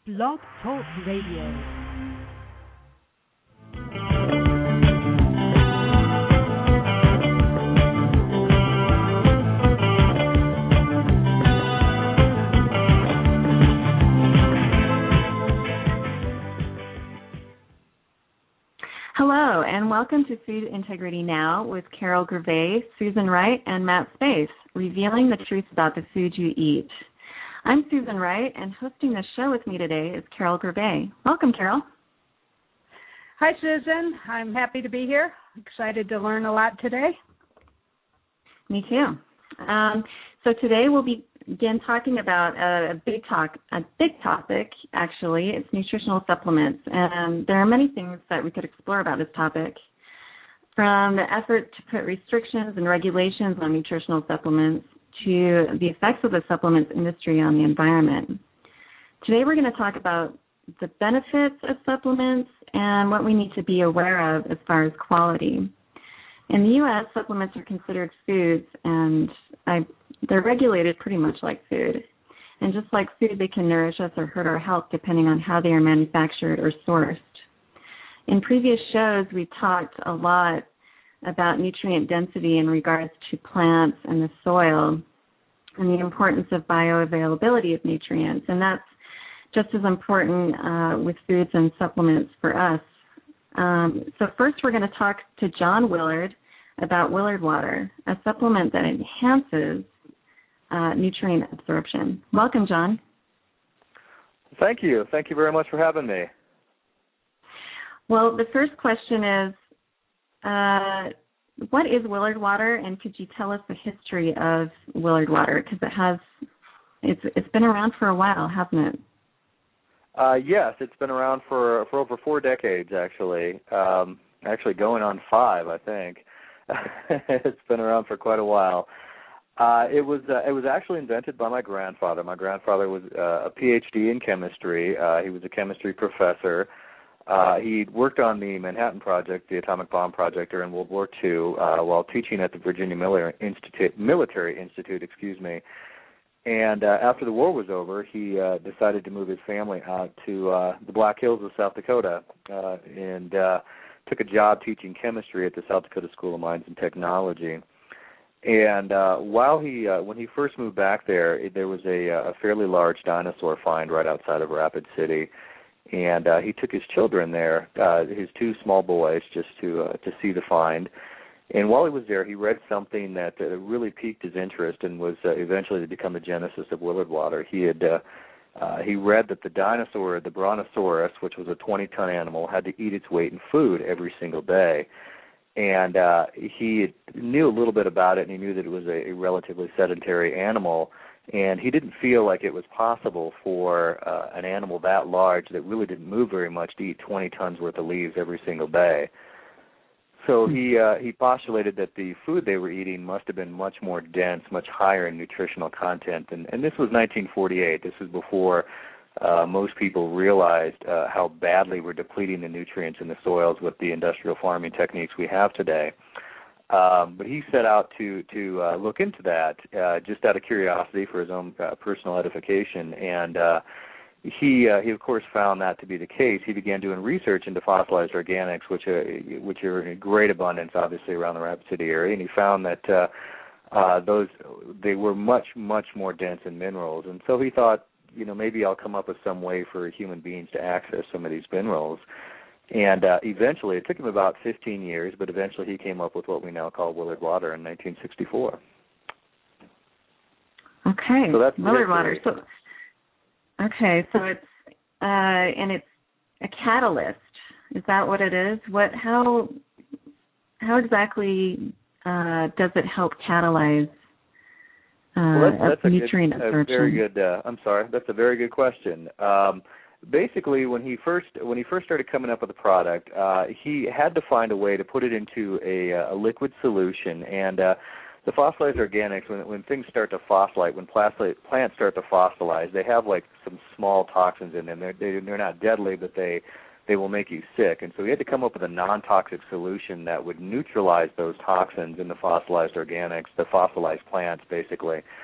Blog Talk Radio. Hello, and welcome to Food Integrity Now with Carol Gervais, Susan Wright, and Matt Space, revealing the truth about the food you eat. I'm Susan Wright, and hosting the show with me today is Carol Gervais. Welcome, Carol. Hi, Susan. I'm happy to be here. Excited to learn a lot today. Me too. So today we'll begin talking about a big topic, actually. It's nutritional supplements. And there are many things that we could explore about this topic, from the effort to put restrictions and regulations on nutritional supplements to the effects of the supplements industry on the environment. Today we're going to talk about the benefits of supplements and what we need to be aware of as far as quality. In the U.S., supplements are considered foods, and they're regulated pretty much like food. And just like food, they can nourish us or hurt our health depending on how they are manufactured or sourced. In previous shows, we talked a lot about nutrient density in regards to plants and the soil and the importance of bioavailability of nutrients. And that's just as important with foods and supplements for us. So first we're going to talk to John Willard about Willard Water, a supplement that enhances nutrient absorption. Welcome, John. Thank you. Thank you very much for having me. Well, the first question is, what is Willard Water, and could you tell us the history of Willard Water? Because it's been around for a while, hasn't it? Yes, it's been around for over 4 decades, actually. Actually going on 5, I think. It's been around for quite a while. It was actually invented by my grandfather. My grandfather was a PhD in chemistry. He was a chemistry professor. He worked on the Manhattan Project, the atomic bomb project, during World War II, while teaching at the Virginia Military Institute. And after the war was over, he decided to move his family out to the Black Hills of South Dakota and took a job teaching chemistry at the South Dakota School of Mines and Technology. And when he first moved back there was a fairly large dinosaur find right outside of Rapid City. And he took his children there, his 2 small boys, just to see the find. And while he was there, he read something that really piqued his interest and was eventually to become the genesis of Willard Water. He read that the dinosaur, the Brontosaurus, which was a 20-ton animal, had to eat its weight in food every single day. And he knew a little bit about it, and he knew that it was a relatively sedentary animal. And he didn't feel like it was possible for an animal that large that really didn't move very much to eat 20 tons worth of leaves every single day. So he postulated that the food they were eating must have been much more dense, much higher in nutritional content. And this was 1948. This was before most people realized how badly we're depleting the nutrients in the soils with the industrial farming techniques we have today. But he set out to look into that just out of curiosity for his own personal edification, and he of course found that to be the case. He began doing research into fossilized organics, which are in great abundance, obviously, around the Rapid City area, and he found that they were much more dense in minerals, and so he thought, maybe I'll come up with some way for human beings to access some of these minerals. And eventually, it took him about 15 years, but eventually he came up with what we now call Willard Water in 1964. Okay, so that's Willard Water. So it's and it's a catalyst. Is that what it is? How exactly does it help catalyze nutrient absorption? That's a very good question. Basically, when he first started coming up with the product, he had to find a way to put it into a liquid solution. And the fossilized organics, when things start to fossilite, when plants start to fossilize, they have like some small toxins in them. They're not deadly, but they will make you sick. And so he had to come up with a non-toxic solution that would neutralize those toxins in the fossilized organics, the fossilized plants, basically.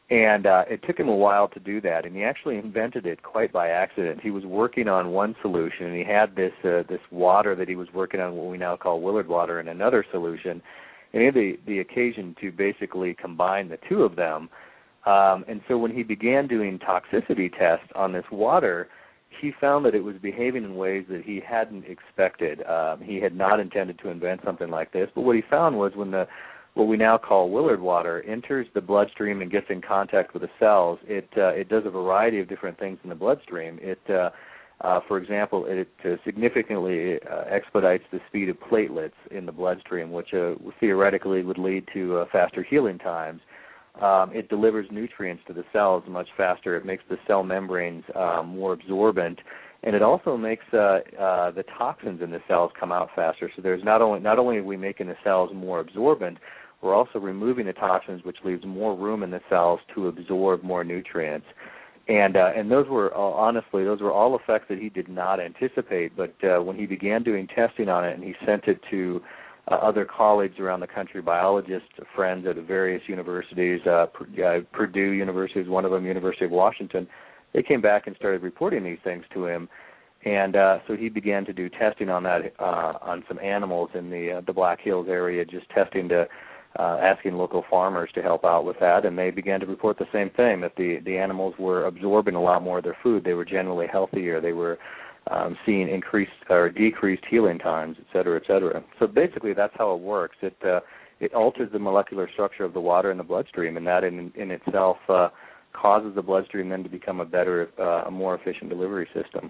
And it took him a while to do that, and he actually invented it quite by accident. He was working on one solution, and he had this water that he was working on, what we now call Willard water, in another solution. And he had the occasion to basically combine the two of them. And so when he began doing toxicity tests on this water, he found that it was behaving in ways that he hadn't expected. He had not intended to invent something like this, but what he found was when what we now call Willard water enters the bloodstream and gets in contact with the cells, it does a variety of different things in the bloodstream. For example, it significantly expedites the speed of platelets in the bloodstream, which theoretically would lead to faster healing times. It delivers nutrients to the cells much faster. It makes the cell membranes more absorbent, and it also makes the toxins in the cells come out faster. So there's not only are we making the cells more absorbent, we're also removing the toxins, which leaves more room in the cells to absorb more nutrients. And those were all effects that he did not anticipate. But when he began doing testing on it, and he sent it to other colleagues around the country, biologists, friends at various universities, Purdue University is one of them, University of Washington, they came back and started reporting these things to him. And so he began to do testing on that on some animals in the Black Hills area, just testing asking local farmers to help out with that, and they began to report the same thing, that the animals were absorbing a lot more of their food. They were generally healthier. They were seeing increased or decreased healing times, et cetera, et cetera. So basically that's how it works. It alters the molecular structure of the water in the bloodstream, and that in itself causes the bloodstream then to become a more efficient delivery system.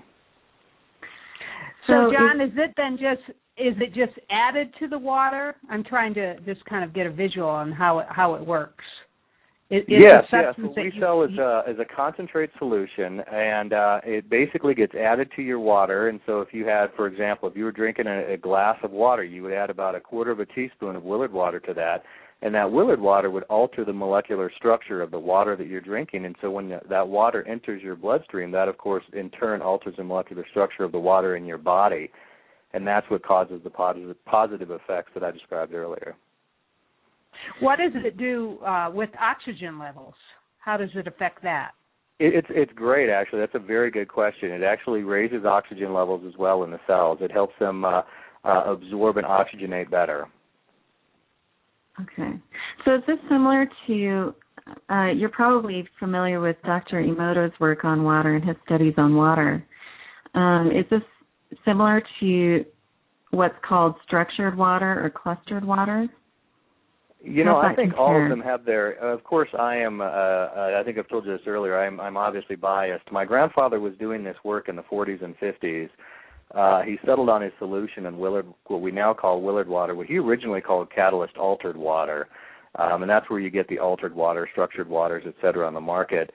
So John, is it just added to the water? I'm trying to just kind of get a visual on how it works. Yes. What we sell is a concentrate solution, and it basically gets added to your water. And so if you had, for example, if you were drinking a glass of water, you would add about 1/4 of a teaspoon of Willard water to that, and that Willard water would alter the molecular structure of the water that you're drinking. And so when that water enters your bloodstream, that, of course, in turn alters the molecular structure of the water in your body, and that's what causes the positive effects that I described earlier. What does it do with oxygen levels? How does it affect that? It's great, actually. That's a very good question. It actually raises oxygen levels as well in the cells. It helps them absorb and oxygenate better. Okay. So is this similar to, you're probably familiar with Dr. Emoto's work on water and his studies on water. Is this similar to what's called structured water or clustered water? I think all of them have their. Of course, I am. I think I've told you this earlier. I'm obviously biased. My grandfather was doing this work in the 40s and 50s. He settled on his solution in Willard, what we now call Willard water, what he originally called catalyst altered water, and that's where you get the altered water, structured waters, et cetera, on the market.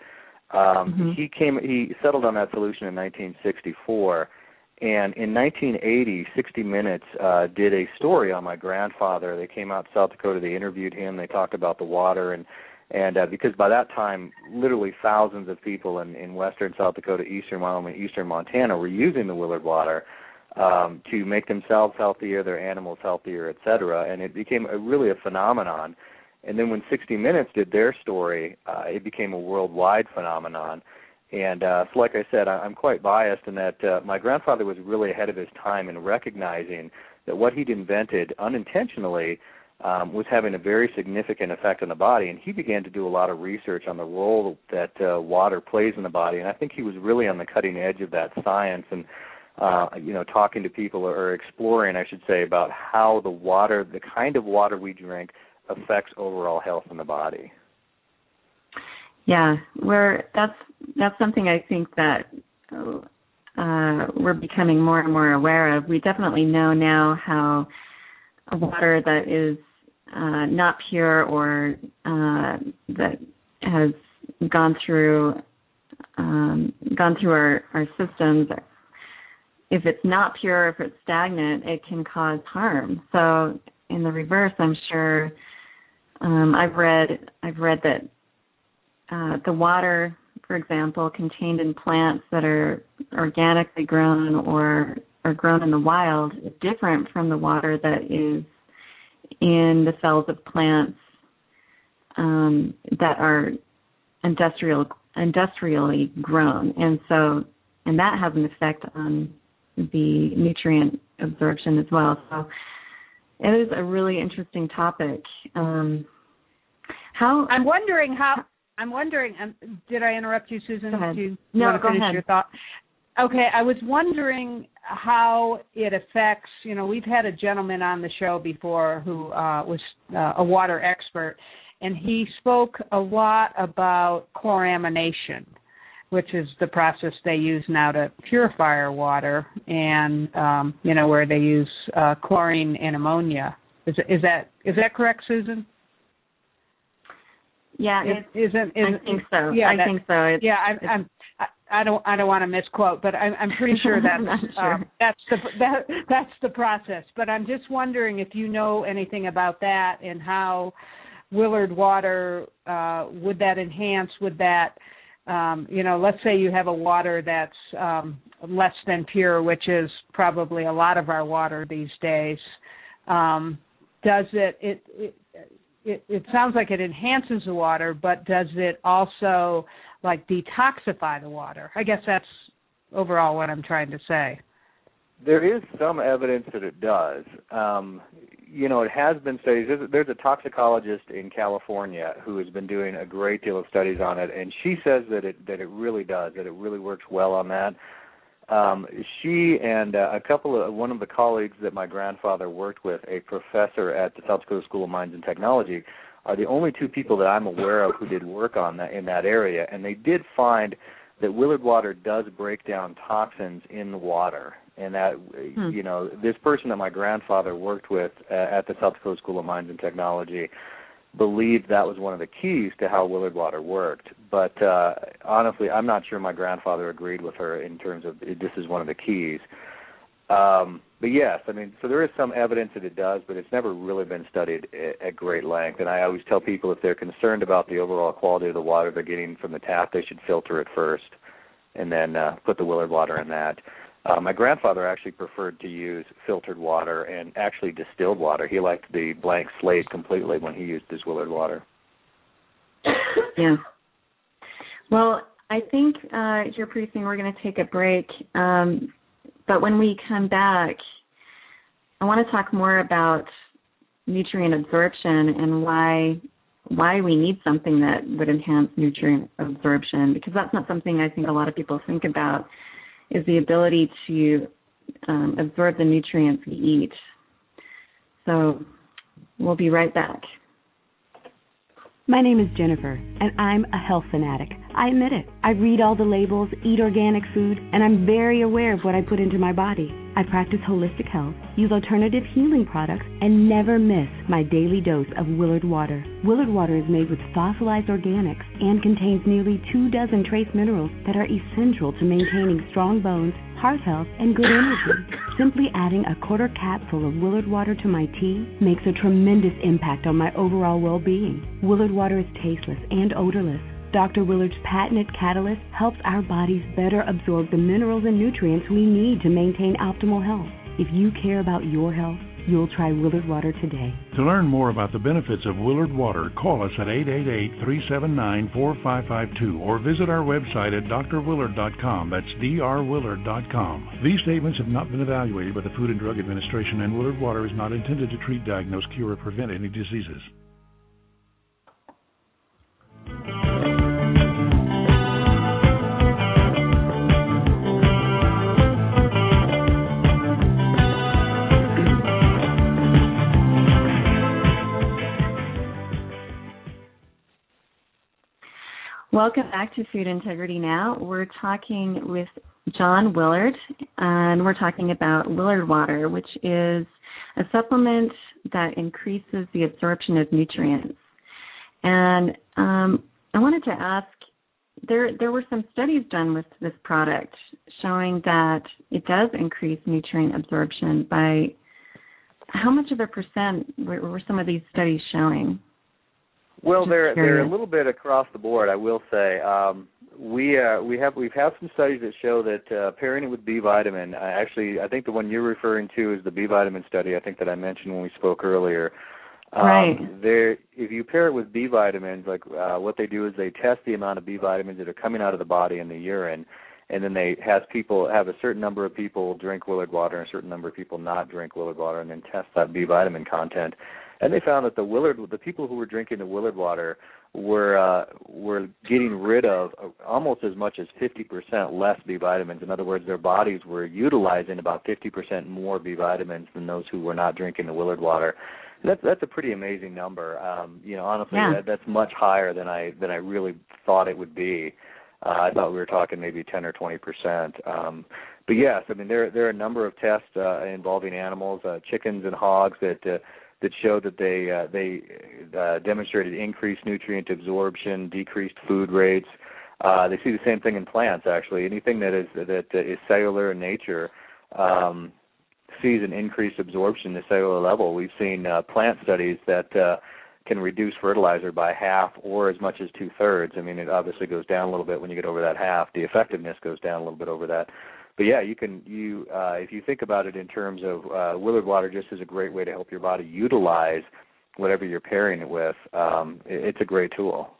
He settled on that solution in 1964. And in 1980, 60 Minutes did a story on my grandfather. They came out to South Dakota. They interviewed him. They talked about the water. And because by that time, literally thousands of people in western South Dakota, eastern Wyoming, eastern Montana were using the Willard water to make themselves healthier, their animals healthier, et cetera. And it became really a phenomenon. And then when 60 Minutes did their story, it became a worldwide phenomenon. And so like I said, I'm quite biased in that my grandfather was really ahead of his time in recognizing that what he'd invented unintentionally was having a very significant effect on the body. And he began to do a lot of research on the role that water plays in the body. And I think he was really on the cutting edge of that science and, talking to people or exploring, I should say, about how the kind of water we drink affects overall health in the body. Yeah, that's something I think that we're becoming more and more aware of. We definitely know now how a water that is not pure or that has gone through our systems, if it's not pure, if it's stagnant, it can cause harm. So in the reverse, I'm sure I've read that the water, for example, contained in plants that are organically grown or grown in the wild is different from the water that is in the cells of plants that are industrially grown, and that has an effect on the nutrient absorption as well. So it is a really interesting topic. I'm wondering. Did I interrupt you, Susan? Go ahead. Do you No, want to go finish ahead. your thought? Okay, I was wondering how it affects. We've had a gentleman on the show before who was a water expert, and he spoke a lot about chloramination, which is the process they use now to purify our water, and where they use chlorine and ammonia. Is that correct, Susan? Yeah, I think so. Yeah, I think so. I don't want to misquote, but I'm pretty sure that's the process. But I'm just wondering if you know anything about that and how Willard water would that enhance? Would that let's say you have a water that's less than pure, which is probably a lot of our water these days. Does it sounds like it enhances the water, but does it also like detoxify the water? I guess that's overall what I'm trying to say. There is some evidence that it does. It has been studied. There's a toxicologist in California who has been doing a great deal of studies on it, and she says that it really does, that it really works well on that. She and one of the colleagues that my grandfather worked with, a professor at the South Dakota School of Mines and Technology, are the only two people that I'm aware of who did work on that in that area, and they did find that Willard water does break down toxins in the water, and that this person that my grandfather worked with at the South Dakota School of Mines and Technology believed that was one of the keys to how Willard water worked. But honestly, I'm not sure my grandfather agreed with her in terms of this is one of the keys. But yes, so there is some evidence that it does, but it's never really been studied at great length. And I always tell people if they're concerned about the overall quality of the water they're getting from the tap, they should filter it first and then put the Willard water in that. My grandfather actually preferred to use filtered water and actually distilled water. He liked the blank slate completely when he used his Willard water. Yeah. Well, I think here pretty soon we're going to take a break. But when we come back, I want to talk more about nutrient absorption and why we need something that would enhance nutrient absorption, because that's not something I think a lot of people think about, is the ability to absorb the nutrients we eat. So we'll be right back. My name is Jennifer, and I'm a health fanatic. I admit it. I read all the labels, eat organic food, and I'm very aware of what I put into my body. I practice holistic health, use alternative healing products, and never miss my daily dose of Willard water. Willard water is made with fossilized organics and contains nearly 24 trace minerals that are essential to maintaining strong bones, heart health, and good energy. Simply adding a quarter capful of Willard water to my tea makes a tremendous impact on my overall well-being. Willard water is tasteless and odorless. Dr. Willard's patented catalyst helps our bodies better absorb the minerals and nutrients we need to maintain optimal health. If you care about your health, you'll try Willard water today. To learn more about the benefits of Willard water, call us at 888-379-4552 or visit our website at drwillard.com. That's drwillard.com. These statements have not been evaluated by the Food and Drug Administration, and Willard water is not intended to treat, diagnose, cure, or prevent any diseases. Welcome back to Food Integrity Now. We're talking with John Willard, and we're talking about Willard water, which is a supplement that increases the absorption of nutrients. And I wanted to ask, there were some studies done with this product showing that it does increase nutrient absorption by how much of a percent were some of these studies showing? Well, they're a little bit across the board, I will say. We've had some studies that show that pairing it with B vitamin. I think the one you're referring to is the B vitamin study. I think that I mentioned when we spoke earlier. Right. If you pair it with B vitamins, like what they do is they test the amount of B vitamins that are coming out of the body in the urine, and then they have a certain number of people drink Willard water and a certain number of people not drink Willard water, and then test that B vitamin content. And they found that the people who were drinking the Willard water were getting rid of almost as much as 50% less B vitamins. In other words, their bodies were utilizing about 50% more B vitamins than those who were not drinking the Willard water. That's a pretty amazing number. Honestly, that's much higher than I really thought it would be. I thought we were talking maybe 10 or 20%. But yes, I mean there are a number of tests involving animals, chickens and hogs that showed that they demonstrated increased nutrient absorption, decreased food rates. They see the same thing in plants actually. Anything that is cellular in nature sees an increased absorption at the cellular level. We've seen plant studies that can reduce fertilizer by half or as much as 2/3. I mean, it obviously goes down a little bit when you get over that half. The effectiveness goes down a little bit over that. But yeah, if you think about it in terms of Willard water, just is a great way to help your body utilize whatever you're pairing it with. It's a great tool.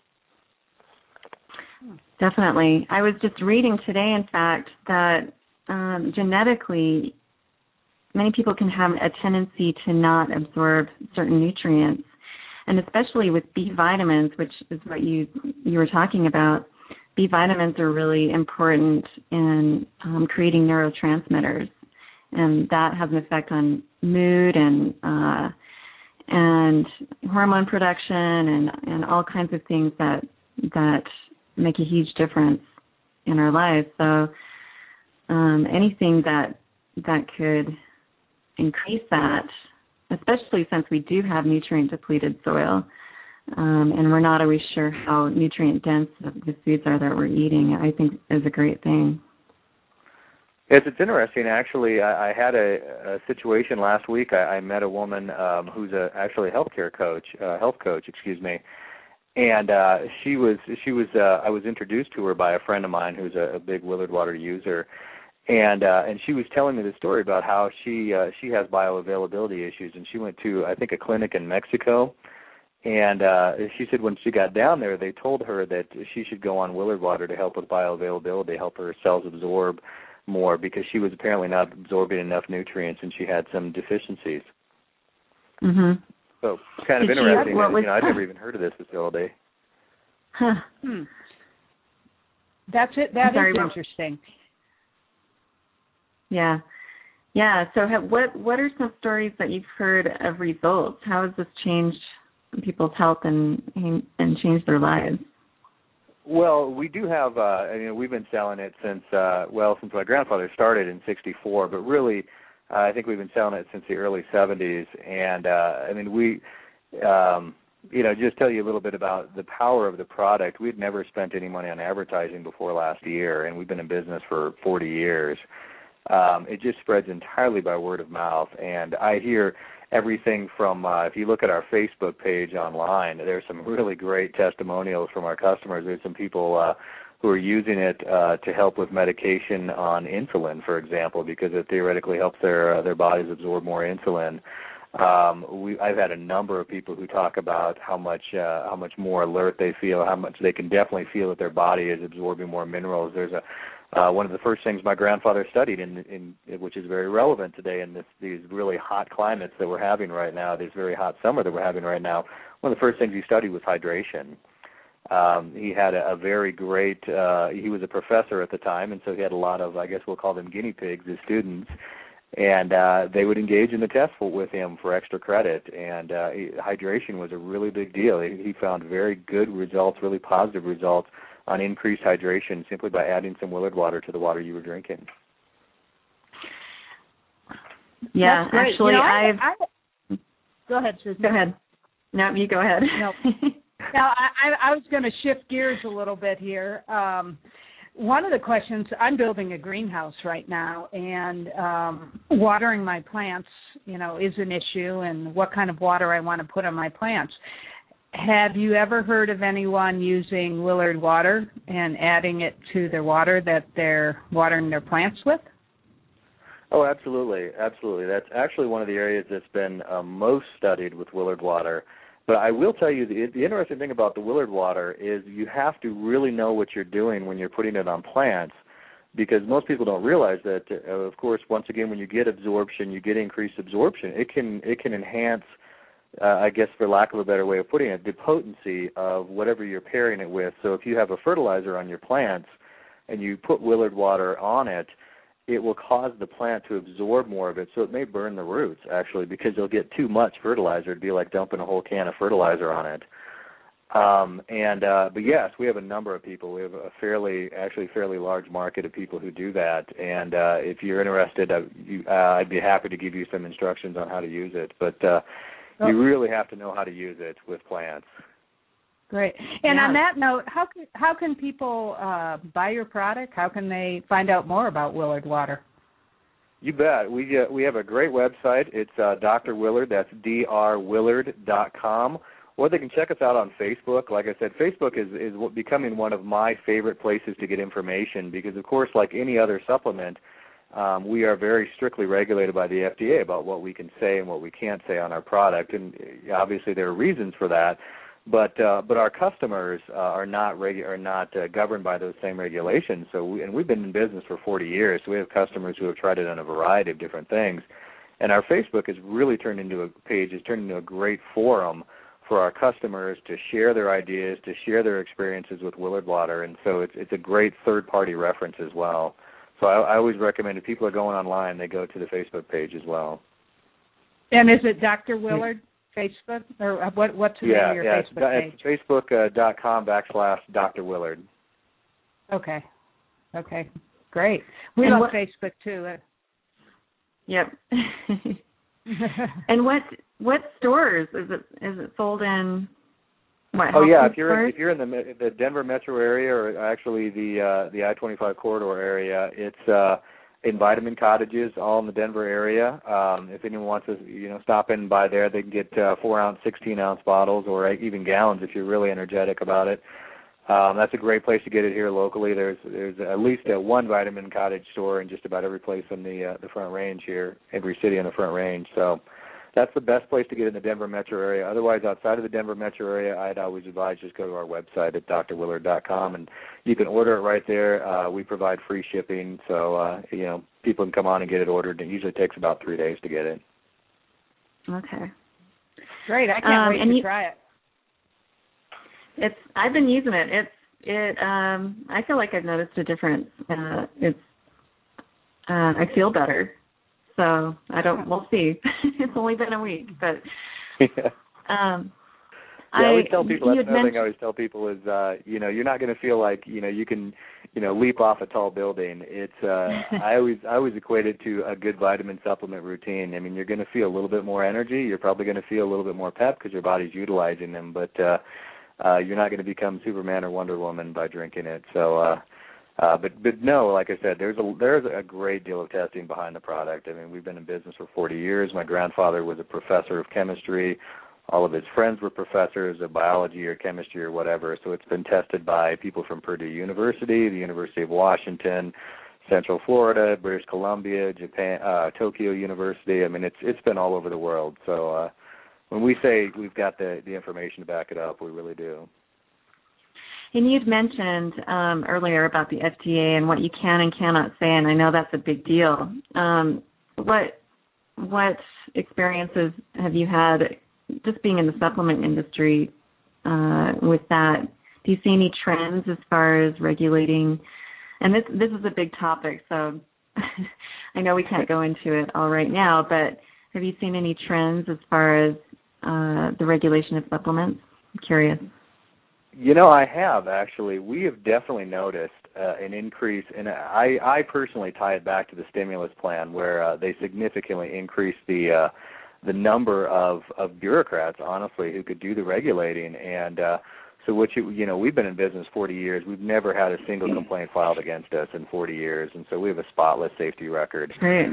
Definitely. I was just reading today, in fact, that genetically, many people can have a tendency to not absorb certain nutrients, and especially with B vitamins, which is what you were talking about. B vitamins are really important in creating neurotransmitters, and that has an effect on mood and hormone production and all kinds of things that make a huge difference in our lives. So anything that could increase that, especially since we do have nutrient-depleted soil, and we're not always sure how nutrient-dense the foods are that we're eating, I think is a great thing. Yes, it's interesting. Actually, I had a situation last week. I met a woman who's actually a health coach, and she was. I was introduced to her by a friend of mine who's a big Willard water user. And she was telling me the story about how she has bioavailability issues, and she went to, I think, a clinic in Mexico, and she said when she got down there, they told her that she should go on Willard water to help with bioavailability, help her cells absorb more, because she was apparently not absorbing enough nutrients, and she had some deficiencies. Mm-hmm. So kind of interesting. I'd never even heard of this facility. Huh. That's it. That is interesting. Yeah. So what are some stories that you've heard of results? How has this changed people's health and changed their lives? Well, we do have. We've been selling it since my grandfather started in '64, but really, I think we've been selling it since the early '70s. And just tell you a little bit about the power of the product. We'd never spent any money on advertising before last year, and we've been in business for 40 years. It just spreads entirely by word of mouth, and I hear everything from, if you look at our Facebook page online, there's some really great testimonials from our customers. There's some people who are using it to help with medication on insulin, for example, because it theoretically helps their bodies absorb more insulin. I've had a number of people who talk about how much more alert they feel, how much they can definitely feel that their body is absorbing more minerals. There's one of the first things my grandfather studied, in which is very relevant today in these really hot climates that we're having right now, this very hot summer that we're having right now. One of the first things he studied was hydration. He had a very great, he was a professor at the time, and so he had a lot of, I guess we'll call them guinea pigs, as students, and they would engage in the test with him for extra credit, and hydration was a really big deal. He found very good results, really positive results on increased hydration simply by adding some Willard water to the water you were drinking. Yeah, actually, Go ahead, Susan. Go ahead. No, you go ahead. No. Now, I was going to shift gears a little bit here. One of the questions, I'm building a greenhouse right now, and watering my plants, is an issue, and what kind of water I want to put on my plants. Have you ever heard of anyone using Willard water and adding it to their water that they're watering their plants with? Oh, absolutely. That's actually one of the areas that's been most studied with Willard water. But I will tell you, the interesting thing about the Willard water is you have to really know what you're doing when you're putting it on plants, because most people don't realize that, of course, once again, when you get absorption, you get increased absorption. It can enhance, I guess for lack of a better way of putting it, the potency of whatever you're pairing it with. So if you have a fertilizer on your plants and you put Willard water on it, it will cause the plant to absorb more of it, so it may burn the roots, actually, because you'll get too much fertilizer. It'd be like dumping a whole can of fertilizer on it. But yes, we have a number of people. We have a fairly large market of people who do that, and if you're interested, I'd be happy to give you some instructions on how to use it, but you really have to know how to use it with plants. Great. And on that note, how can people buy your product? How can they find out more about Willard water? You bet. We have a great website. It's Dr. Willard. That's drwillard.com. Or they can check us out on Facebook. Like I said, Facebook is becoming one of my favorite places to get information because, of course, like any other supplement, we are very strictly regulated by the FDA about what we can say and what we can't say on our product. And obviously there are reasons for that. But our customers are not governed by those same regulations. So we've been in business for 40 years. So we have customers who have tried it on a variety of different things, and our Facebook has really turned into a great forum for our customers to share their ideas, to share their experiences with Willard water, and so it's a great third-party reference as well. So I always recommend if people are going online, they go to the Facebook page as well. And is it Dr. Willard? Facebook, or what's the name of your Facebook page? It's Facebook.com/Dr. Willard. Okay, great. We love Facebook too. Yep. And what stores is it sold in? What? Oh yeah, if you're in the Denver metro area, or actually the I-25 corridor area, it's in Vitamin Cottages, all in the Denver area. If anyone wants to, stop in by there, they can get 4-ounce, 16-ounce bottles, or even gallons if you're really energetic about it. That's a great place to get it here locally. There's at least one Vitamin Cottage store in just about every place in the Front Range here, every city in the Front Range. So that's the best place to get in the Denver metro area. Otherwise, outside of the Denver metro area, I'd always advise just go to our website at drwillard.com, and you can order it right there. We provide free shipping, so people can come on and get it ordered. It usually takes about 3 days to get it. Okay. Great. I can't wait to try it. I've been using it. I feel like I've noticed a difference. I feel better. So we'll see. It's only been a week, but I always tell people, that's another thing I always tell people is, you're not going to feel like, you can, leap off a tall building. It's, I always equate it to a good vitamin supplement routine. I mean, you're going to feel a little bit more energy. You're probably going to feel a little bit more pep because your body's utilizing them, but you're not going to become Superman or Wonder Woman by drinking it. So, but no, like I said, there's a great deal of testing behind the product. I mean, we've been in business for 40 years. My grandfather was a professor of chemistry. All of his friends were professors of biology or chemistry or whatever. So it's been tested by people from Purdue University, the University of Washington, Central Florida, British Columbia, Japan, Tokyo University. I mean, it's been all over the world. So when we say we've got the information to back it up, we really do. And you'd mentioned earlier about the FDA and what you can and cannot say, and I know that's a big deal. What experiences have you had just being in the supplement industry with that? Do you see any trends as far as regulating? And this is a big topic, so I know we can't go into it all right now, but have you seen any trends as far as the regulation of supplements? I'm curious. I have, actually. We have definitely noticed an increase, and I personally tie it back to the stimulus plan where they significantly increased the number of bureaucrats, honestly, who could do the regulating. And so we've been in business 40 years. We've never had a single complaint filed against us in 40 years, and so we have a spotless safety record. Right.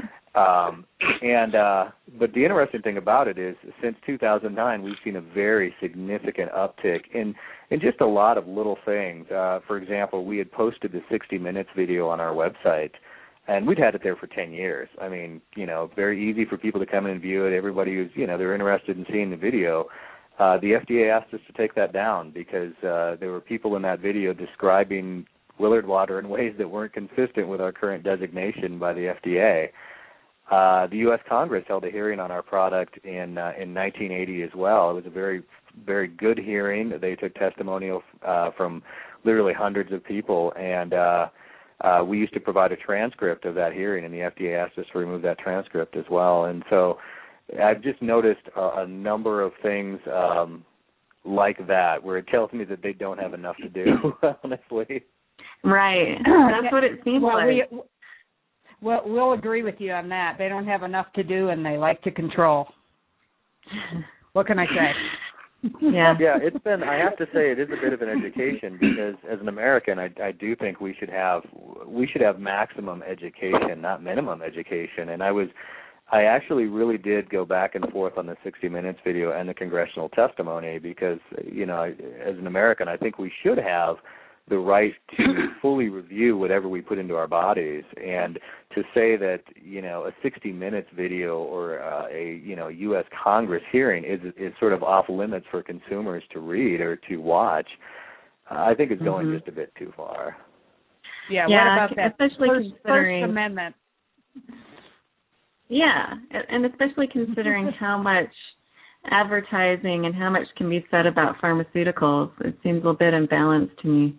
But the interesting thing about it is since 2009, we've seen a very significant uptick in just a lot of little things. For example, we had posted the 60 Minutes video on our website And we'd had it there for 10 years. I mean, very easy for people to come in and view it. Everybody who's, they're interested in seeing the video. The FDA asked us to take that down because there were people in that video describing Willard Water in ways that weren't consistent with our current designation by the FDA. The U.S. Congress held a hearing on our product in 1980 as well. It was a very, very good hearing. They took testimonial from literally hundreds of people, and we used to provide a transcript of that hearing, and the FDA asked us to remove that transcript as well. And so I've just noticed a number of things like that where it tells me that they don't have enough to do, honestly. Right. That's what it seems like. We'll agree with you on that. They don't have enough to do, and they like to control. What can I say? Yeah. Yeah, it's been, I have to say, it is a bit of an education because as an American, I do think we should have maximum education, not minimum education. And I actually really did go back and forth on the 60 Minutes video and the congressional testimony because, as an American, I think we should have the right to fully review whatever we put into our bodies. And to say that, a 60 Minutes video or a U.S. Congress hearing is sort of off limits for consumers to read or to watch, I think it's going just a bit too far. Yeah, what about that especially First Amendment? Yeah, and especially considering how much advertising and how much can be said about pharmaceuticals, it seems a bit imbalanced to me.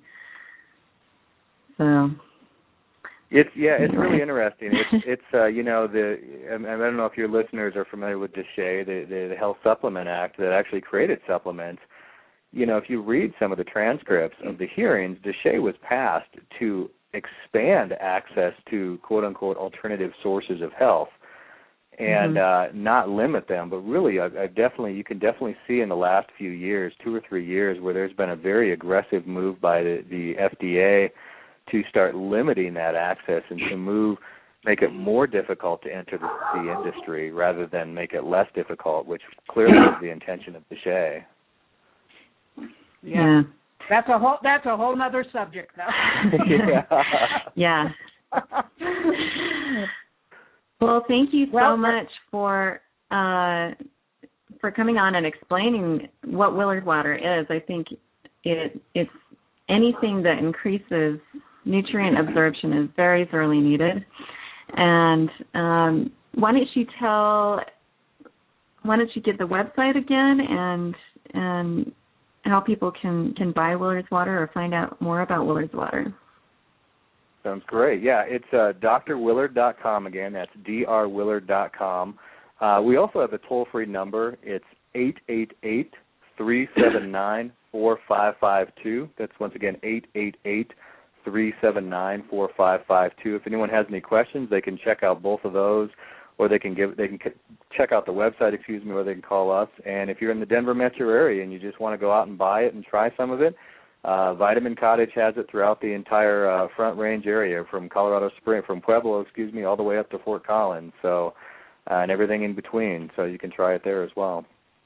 So it's really interesting. It's I don't know if your listeners are familiar with DSHEA, the Health Supplement Act that actually created supplements. If you read some of the transcripts of the hearings, DSHEA was passed to expand access to quote unquote alternative sources of health and not limit them. But really, you can definitely see in the last few years, 2 or 3 years, where there's been a very aggressive move by the FDA to start limiting that access and to make it more difficult to enter the industry rather than make it less difficult, which clearly is the intention of DSHEA. Yeah. That's a whole other subject, though. Yeah. Well, thank you so much for coming on and explaining what Willard Water is. I think it's anything that increases nutrient absorption is very sorely needed. And why don't you give the website again and how people can buy Willard's Water or find out more about Willard's Water? Sounds great. Yeah, it's drwillard.com again. That's drwillard.com. We also have a toll-free number. It's 888-379-4552. That's once again 888-379-4552. If anyone has any questions, they can check out both of those, or they can check out the website, or they can call us. And if you're in the Denver metro area and you just want to go out and buy it and try some of it, Vitamin Cottage has it throughout the entire Front Range area, from Pueblo, all the way up to Fort Collins. So, and everything in between. So you can try it there as well.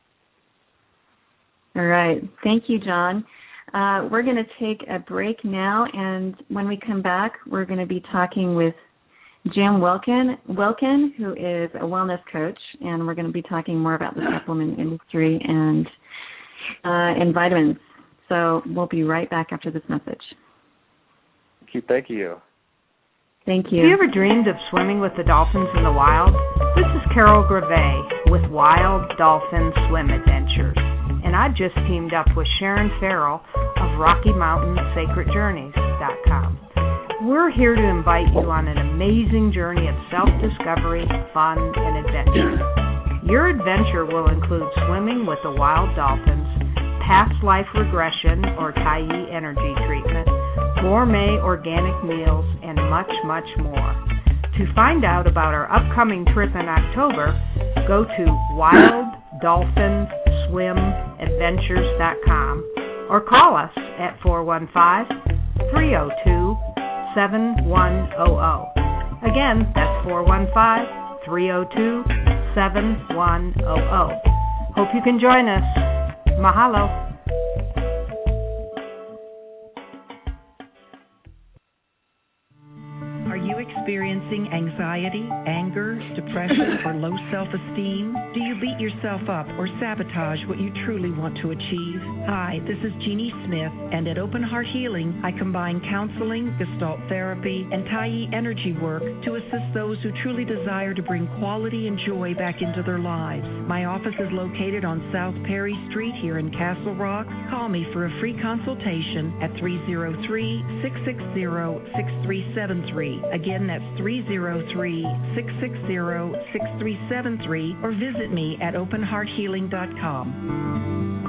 All right. Thank you, John. We're going to take a break now, and when we come back, we're going to be talking with Jim Wilkin, who is a wellness coach, and we're going to be talking more about the supplement industry and vitamins. So we'll be right back after this message. Thank you. Thank you. Have you ever dreamed of swimming with the dolphins in the wild? This is Carol Grave with Wild Dolphin Swim Adventures, and I just teamed up with Sharon Farrell of RockyMountainSacredJourneys.com. We're here to invite you on an amazing journey of self-discovery, fun, and adventure. Your adventure will include swimming with the wild dolphins, past life regression or Tai energy treatment, gourmet organic meals, and much, much more. To find out about our upcoming trip in October, go to WildDolphinsWimAdventures.com or call us at 415-302-7100. Again, that's 415-302-7100. Hope you can join us. Mahalo. Are you experiencing facing anxiety, anger, depression, or low self-esteem? Do you beat yourself up or sabotage what you truly want to achieve? Hi, this is Jeannie Smith, and at Open Heart Healing, I combine counseling, Gestalt therapy, and Tai energy work to assist those who truly desire to bring quality and joy back into their lives. My office is located on South Perry Street here in Castle Rock. Call me for a free consultation at 303-660-6373. Again, that's 303-660-6373, or visit me at openhearthealing.com.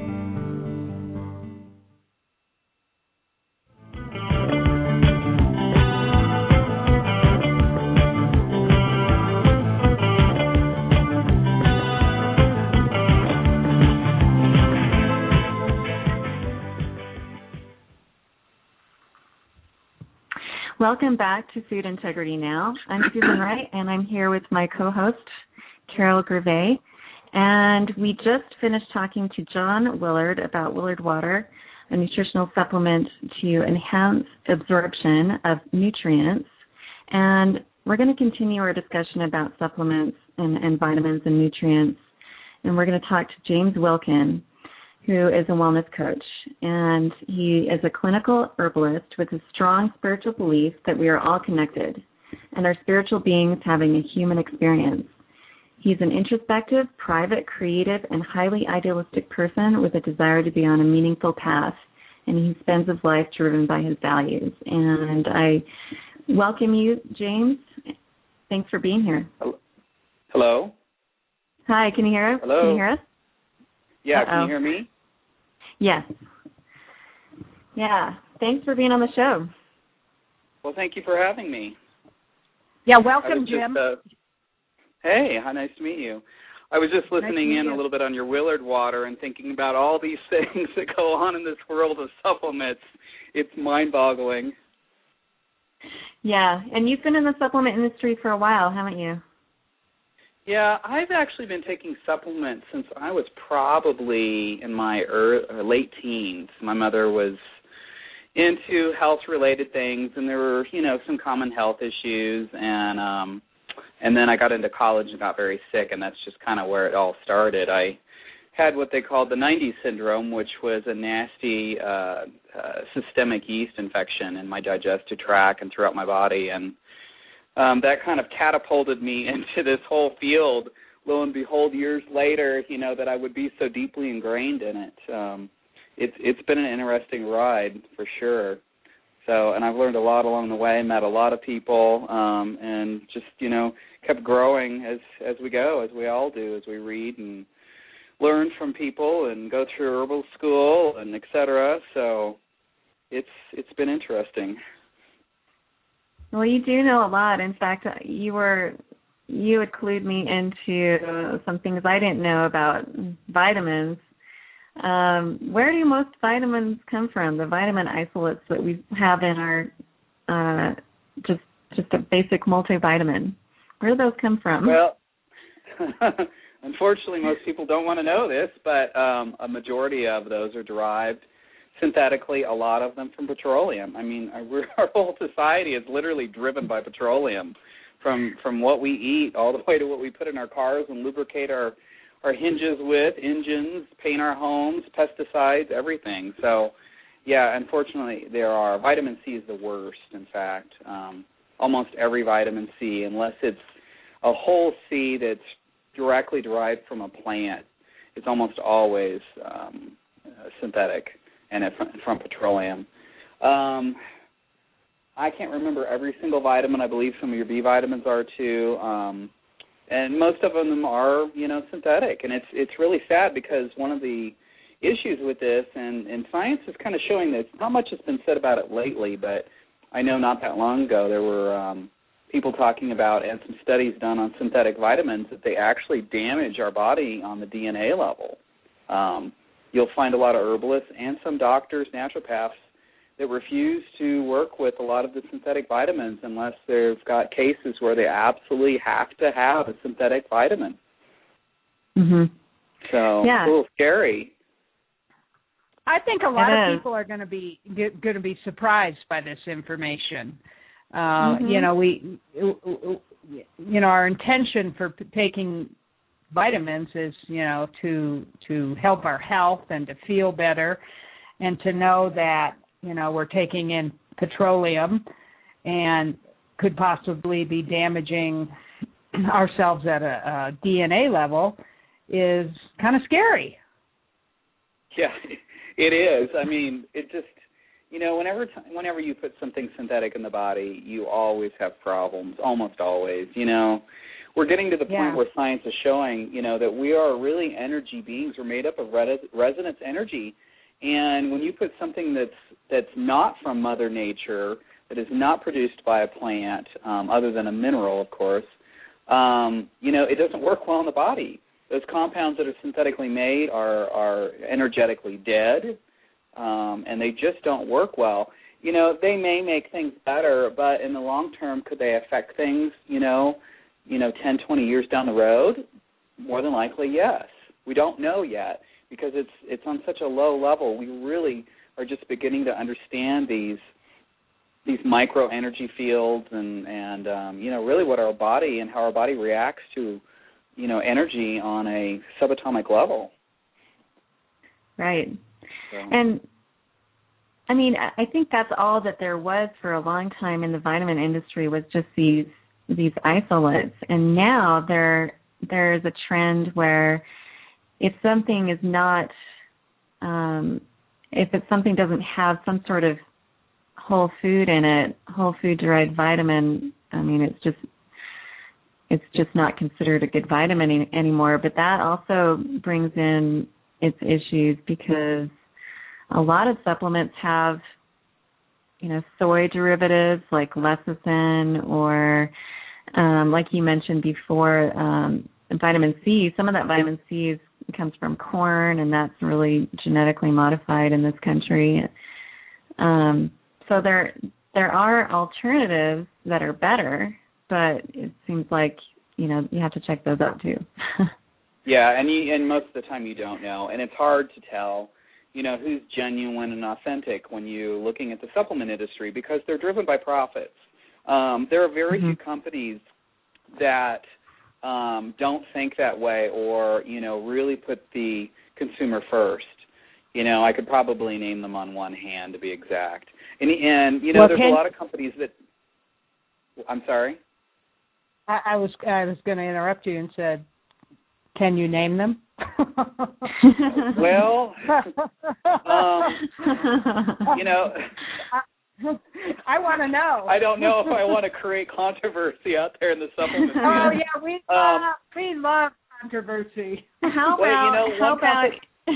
Welcome back to Food Integrity Now. I'm Susan Wright, and I'm here with my co-host, Carol Gervais. And we just finished talking to John Willard about Willard Water, a nutritional supplement to enhance absorption of nutrients. And we're going to continue our discussion about supplements and vitamins and nutrients. And we're going to talk to James Wilkin, who is a wellness coach, and he is a clinical herbalist with a strong spiritual belief that we are all connected and are spiritual beings having a human experience. He's an introspective, private, creative, and highly idealistic person with a desire to be on a meaningful path, and he spends his life driven by his values. And I welcome you, James. Thanks for being here. Hello? Hi, can you hear us? Hello? Can you hear us? Yeah, Uh-oh. Can you hear me? Yes. Yeah. Thanks for being on the show. Well, thank you for having me. Yeah, welcome, Jim. Hey, how nice to meet you. I was just listening in a little bit on your Willard Water and thinking about all these things that go on in this world of supplements. It's mind-boggling. Yeah, and you've been in the supplement industry for a while, haven't you? Yeah, I've actually been taking supplements since I was probably in my late teens. My mother was into health-related things, and there were, some common health issues, and then I got into college and got very sick, and that's just kind of where it all started. I had what they called the 90s syndrome, which was a nasty systemic yeast infection in my digestive tract and throughout my body, and that kind of catapulted me into this whole field. Lo and behold, years later, that I would be so deeply ingrained in it. It's been an interesting ride for sure. So, and I've learned a lot along the way, met a lot of people, and just, kept growing as we go, as we all do, as we read and learn from people and go through herbal school and et cetera. So it's been interesting. Well, you do know a lot. In fact, you had clued me into some things I didn't know about vitamins. Where do most vitamins come from? The vitamin isolates that we have in our just a basic multivitamin. Where do those come from? Well, unfortunately, most people don't want to know this, but a majority of those are derived synthetically, a lot of them from petroleum. I mean, our whole society is literally driven by petroleum, from what we eat all the way to what we put in our cars and lubricate our hinges with, engines, paint our homes, pesticides, everything. So, yeah, unfortunately, there are. Vitamin C is the worst, in fact. Almost every vitamin C, unless it's a whole C that's directly derived from a plant, it's almost always synthetic and from petroleum. I can't remember every single vitamin. I believe some of your B vitamins are too. And most of them are, synthetic. And it's really sad because one of the issues with this, and science is kind of showing this, not much has been said about it lately, but I know not that long ago there were people talking about, and some studies done on synthetic vitamins, that they actually damage our body on the DNA level. You'll find a lot of herbalists and some doctors, naturopaths, that refuse to work with a lot of the synthetic vitamins unless they've got cases where they absolutely have to have a synthetic vitamin. Mm-hmm. So yeah. It's a little scary. I think a lot of people are going to be surprised by this information. You know, our intention for taking vitamins is, to help our health and to feel better, and to know that, we're taking in petroleum and could possibly be damaging ourselves at a DNA level is kind of scary. Yeah, it is. I mean, it just, whenever you put something synthetic in the body, you always have problems, almost always. We're getting to the point where science is showing, that we are really energy beings. We're made up of resonance energy. And when you put something that's not from Mother Nature, that is not produced by a plant, other than a mineral, of course, it doesn't work well in the body. Those compounds that are synthetically made are energetically dead, and they just don't work well. They may make things better, but in the long term, could they affect things, 10, 20 years down the road? More than likely, yes. We don't know yet because it's on such a low level. We really are just beginning to understand these micro energy fields and really what our body and how our body reacts to, energy on a subatomic level. Right. So. And I mean, I think that's all that there was for a long time in the vitamin industry was just these isolates. And now there's a trend where if something is not, if something doesn't have some sort of whole food in it, whole food derived vitamin, I mean, it's just not considered a good vitamin anymore. But that also brings in its issues because a lot of supplements have, soy derivatives like lecithin or, like you mentioned before, vitamin C. Some of that vitamin C comes from corn, and that's really genetically modified in this country. So there are alternatives that are better, but it seems like, you have to check those out too. Yeah, and most of the time you don't know, and it's hard to tell, who's genuine and authentic when you're looking at the supplement industry because they're driven by profits. There are very few companies that don't think that way or, really put the consumer first. I could probably name them on one hand to be exact. And there's a lot of companies that – I'm sorry? I was going to interrupt you and said, can you name them? Well, I want to know. I don't know if I want to create controversy out there in the supplement field. Oh, yeah, we love controversy. How about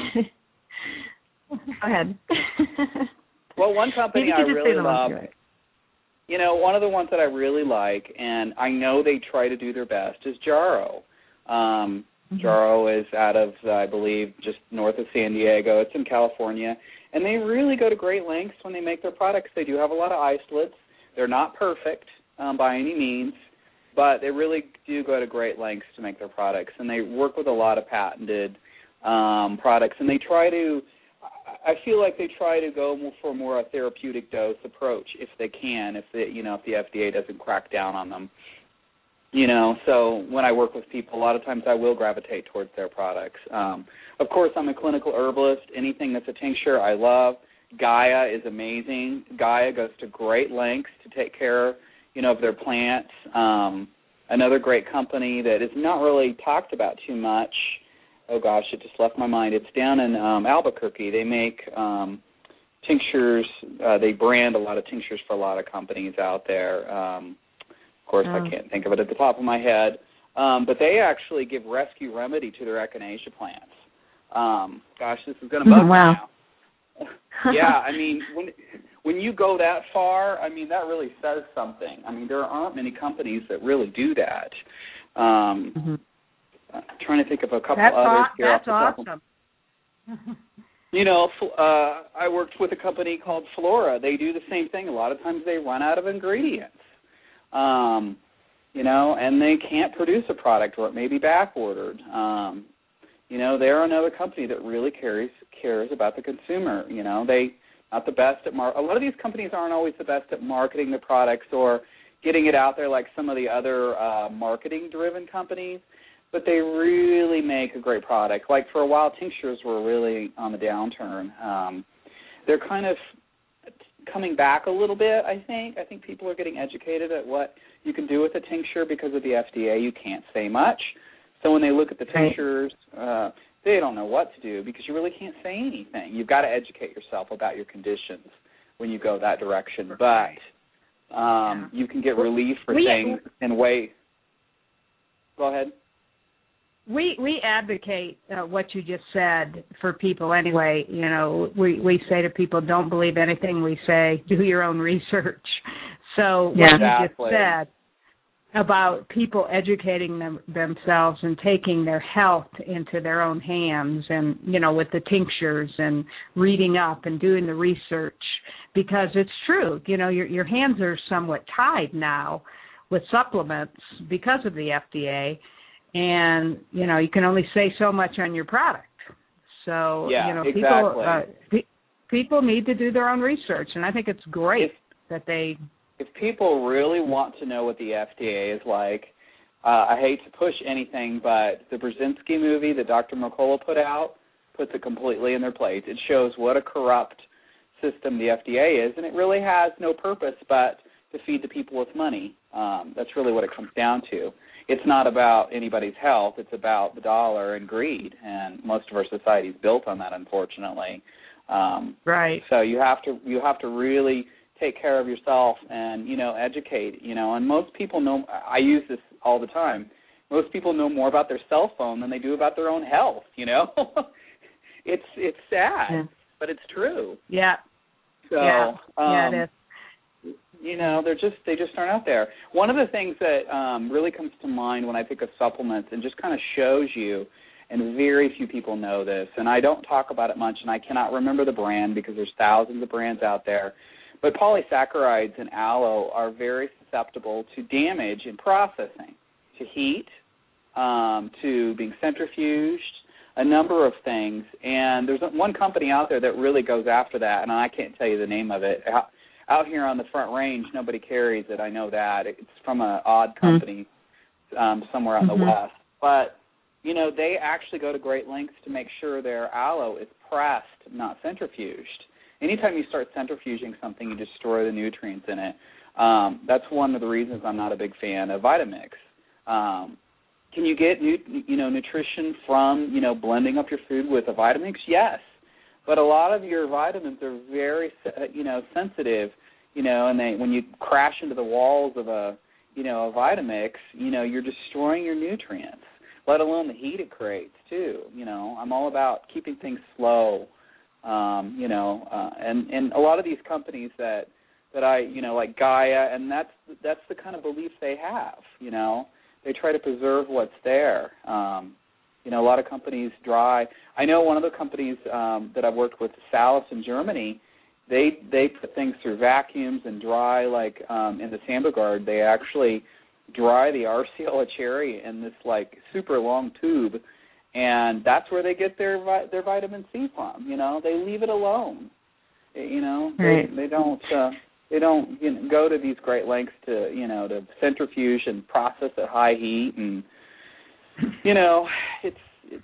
Go ahead. Well, one company I really love, one of the ones that I really like, and I know they try to do their best, is Jarrow. Jarrow is out of, I believe, just north of San Diego. It's in California. And they really go to great lengths when they make their products. They do have a lot of isolates. They're not perfect by any means, but they really do go to great lengths to make their products. And they work with a lot of patented products. And they try to, I feel like they try to go for more a therapeutic dose approach if they can, if the FDA doesn't crack down on them. So when I work with people, a lot of times I will gravitate towards their products. Of course, I'm a clinical herbalist. Anything that's a tincture, I love. Gaia is amazing. Gaia goes to great lengths to take care, of their plants. Another great company that is not really talked about too much, oh gosh, it just left my mind. It's down in Albuquerque. They make tinctures. They brand a lot of tinctures for a lot of companies out there. Of course, I can't think of it at the top of my head. But they actually give rescue remedy to their echinacea plants. Gosh, this is going to bug me now. Yeah, I mean, when you go that far, I mean, that really says something. I mean, there aren't many companies that really do that. I'm trying to think of a couple others here. That's awesome. I worked with a company called Flora. They do the same thing. A lot of times they run out of ingredients. And they can't produce a product or it may be back ordered. They're another company that really cares about the consumer. They not the best at a lot of these companies aren't always the best at marketing their products or getting it out there like some of the other marketing-driven companies, but they really make a great product. Like for a while, tinctures were really on the downturn. They're kind of coming back a little bit, I think. I think people are getting educated at what you can do with a tincture because of the FDA. You can't say much. So when they look at the tinctures, they don't know what to do because you really can't say anything. You've got to educate yourself about your conditions when you go that direction. But you can get relief for things in way. Go ahead. We advocate what you just said for people anyway. You know, we say to people, don't believe anything we say. Do your own research. So what you just said about people educating themselves and taking their health into their own hands and, you know, with the tinctures and reading up and doing the research, because it's true, you know, your hands are somewhat tied now with supplements because of the FDA, and, you know, you can only say so much on your product. So, you know, people need to do their own research, and I think it's great that they... If people really want to know what the FDA is like, I hate to push anything, but the Brzezinski movie that Dr. Mercola put out puts it completely in their place. It shows what a corrupt system the FDA is, and it really has no purpose but to feed the people with money. That's really what it comes down to. It's not about anybody's health. It's about the dollar and greed, and most of our society is built on that, unfortunately. Right. So you have to really take care of yourself and, you know, educate, you know. And most people know, I use this all the time, most people know more about their cell phone than they do about their own health, you know. It's sad, but it's true. Yeah. So, it is. You know, they just aren't out there. One of the things that really comes to mind when I think of supplements and just kind of shows you, and very few people know this, and I don't talk about it much, and I cannot remember the brand because there's thousands of brands out there, but polysaccharides in aloe are very susceptible to damage in processing, to heat, to being centrifuged, a number of things. And there's one company out there that really goes after that, and I can't tell you the name of it. Out here on the Front Range, nobody carries it. I know that. It's from an odd company somewhere out in the West. But, you know, they actually go to great lengths to make sure their aloe is pressed, not centrifuged. Anytime you start centrifuging something, you destroy the nutrients in it. That's one of the reasons I'm not a big fan of Vitamix. Can you get nutrition from, you know, blending up your food with a Vitamix? Yes, but a lot of your vitamins are very, you know, sensitive, you know, and when you crash into the walls of a Vitamix, you know, you're destroying your nutrients, let alone the heat it creates too. You know, I'm all about keeping things slow. And a lot of these companies that I, you know, like Gaia, and that's the kind of belief they have, you know. They try to preserve what's there. You know, a lot of companies dry. I know one of the companies that I've worked with, Salus in Germany, they put things through vacuums and dry, like in the Sambogard, they actually dry the Arceola cherry in this, like, super long tube, and that's where they get their vitamin C from. You know, they leave it alone. You know, they don't go to these great lengths to, you know, to centrifuge and process at high heat, and, you know, it's